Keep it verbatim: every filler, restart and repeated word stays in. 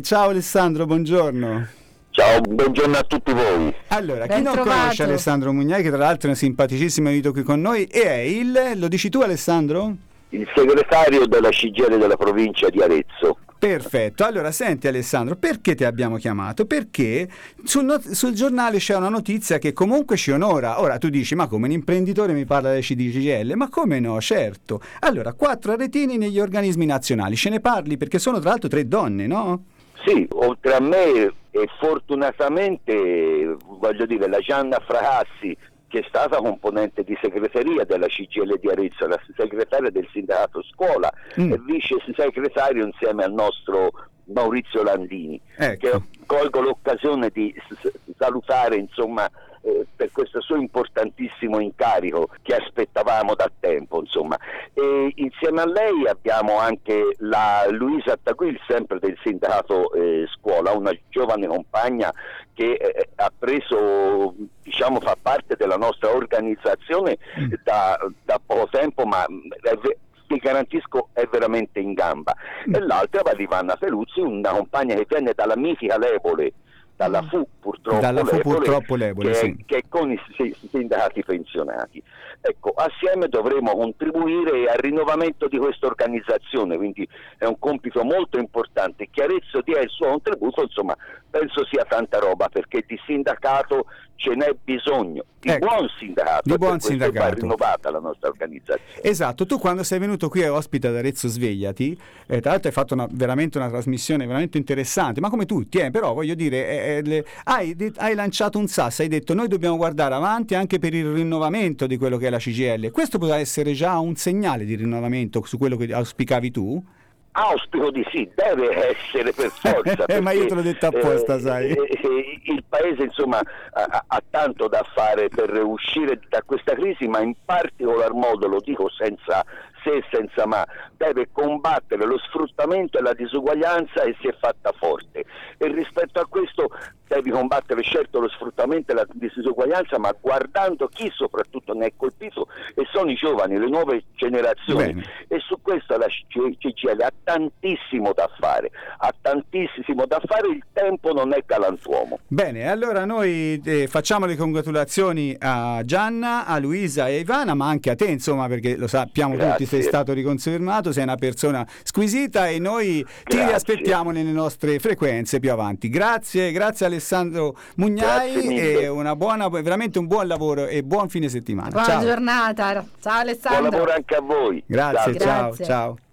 Ciao Alessandro, buongiorno. Ciao, buongiorno a tutti voi. Allora, Ben chi non trovato. conosce Alessandro Mugnai, che tra l'altro è un simpaticissimo venuto qui con noi, e è il, lo dici tu Alessandro? Il segretario della C G I L della provincia di Arezzo. Perfetto, allora senti Alessandro, perché ti abbiamo chiamato? Perché sul, not- sul giornale c'è una notizia che comunque ci onora. Ora tu dici, ma come un imprenditore mi parla del C D G L? Ma come no, certo. Allora, quattro aretini negli organismi nazionali, ce ne parli? Perché sono tra l'altro tre donne, no? Sì, oltre a me e fortunatamente, voglio dire, la Gianna Fracassi, che è stata componente di segreteria della C G I L di Arezzo, la segretaria del sindacato scuola mm. e vice segretario insieme al nostro Maurizio Landini, ecco. che colgo l'occasione di s- salutare insomma eh, per questo suo importantissimo incarico che aspettavamo da tempo insomma. E insieme a lei abbiamo anche la Luisa Taguil, sempre del sindacato eh, scuola, una giovane compagna che eh, ha preso, diciamo, fa parte della nostra organizzazione mm. da, da poco tempo, ma è ve- ti garantisco è veramente in gamba. Mm. E l'altra va di Vanna Feluzzi, una compagna che viene dalla mitica Lebole, dalla Fu purtroppo, dalla Fu Lebole, purtroppo Lebole, che, sì. che è con i sindacati pensionati. Ecco, assieme dovremo contribuire al rinnovamento di questa organizzazione, quindi è un compito molto importante. Che Arezzo dia il suo contributo, insomma, penso sia tanta roba, perché di sindacato ce n'è bisogno, di ecco, buon sindacato, di buon per sindacato. Va rinnovata la nostra organizzazione. Esatto, tu quando sei venuto qui a ospite ad Arezzo Svegliati, eh, tra l'altro hai fatto una, veramente una trasmissione veramente interessante, ma come tutti, eh, però voglio dire, eh, eh, le, hai, de- hai lanciato un sasso, hai detto noi dobbiamo guardare avanti anche per il rinnovamento di quello che è la C G I L. Questo poteva essere già un segnale di rinnovamento su quello che auspicavi tu? Auspico di sì, deve essere per forza. Eh, perché, ma io te l'ho detto apposta, eh, sai. Eh, eh, il paese insomma ha, ha tanto da fare per uscire da questa crisi, ma in particolar modo, lo dico senza se e senza ma, deve combattere lo sfruttamento e la disuguaglianza, e si è fatta forte. E rispetto a questo devi combattere certo lo sfruttamento e la disuguaglianza, ma guardando chi soprattutto ne è colpito, e sono i giovani, le nuove generazioni. Bene. E su questo la C G I L ha tantissimo da fare, ha tantissimo da fare, il tempo non è galantuomo. Bene, allora noi eh, facciamo le congratulazioni a Gianna, a Luisa e a Ivana, ma anche a te, insomma, perché lo sappiamo Grazie. tutti, sei stato riconfermato, sei una persona squisita e noi ti Grazie. riaspettiamo nelle nostre frequenze più avanti. Grazie, grazie Alessandro Mugnai e una buona, veramente un buon lavoro e buon fine settimana. Buona ciao. giornata, ciao Alessandro. Buon lavoro anche a voi. Grazie, Grazie. ciao, Grazie. ciao.